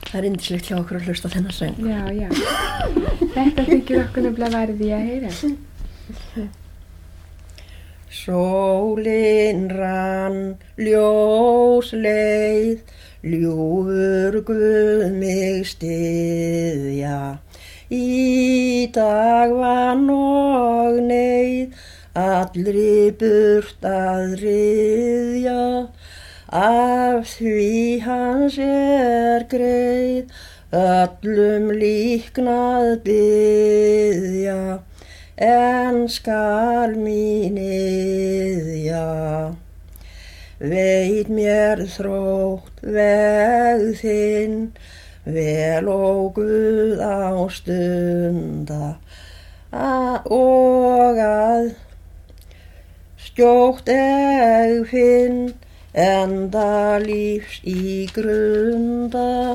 Það yndislegt hjá okkur að hlusta þennan söng. Já. Þetta þykir okkur nefnilega værið í að heyra. Sólin rann ljósleið, ljúfur Guð mig styðja. Í dag vann og neyð, allri burt að ryðja. Af því hans greið, öllum líknað biðja, en skal mín iðja. Veit mér þrótt veg þinn, vel ó Guð á stunda, og að skjótt finn, enda lífs í grunda.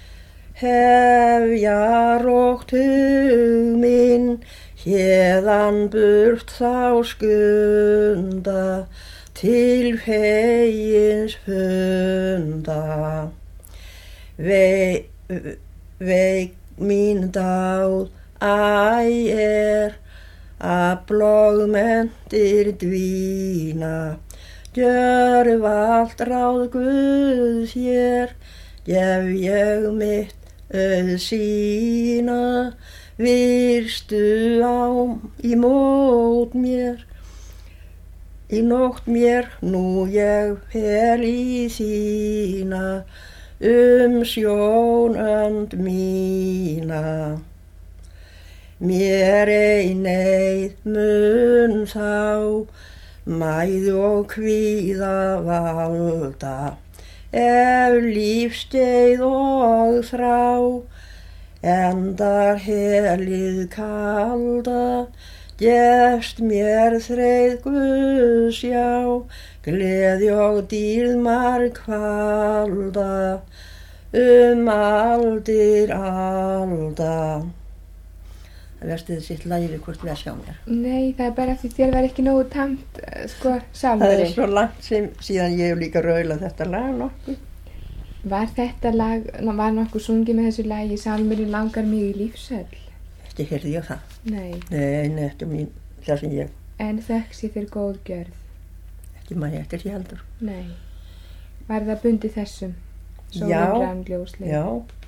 Hefja rótt hug minn, héðan burt þá skunda, til fegins funda. Veik mín dáð æ aflögmenntir dvína. Gjörv allt ráð Guðs hér, gef ég mitt sína. Virstu í mót mér, í nótt mér, nú ég fel í þína, sjón önd mína. Mér ei neyð mun þá, mæð og kvíða valda, ef lífskeið og þrá, endar helið kalda. Gefst mér þreið Guðs já, gleði og dýrð margfalda, aldir alda. Það verðstu sitt lagið hvort við að sjá mér. Nei, það bara því þér var ekki nógu tamt, sjálfurinn. Það svo langt síðan ég hef líka raulað þetta lag nokkuð. Var þetta lag, var nokkuð sungið með þessu lagi, Sálmurinn langar mig í lífsöll? Ekki heyrði ég það. Nei. Nei, þetta mín, það sem ég. En þökk sé þér góð gjörð? Ekki maður eftir því heldur. Nei. Var það bundið þessum? Sólin rann ljósleið? Já.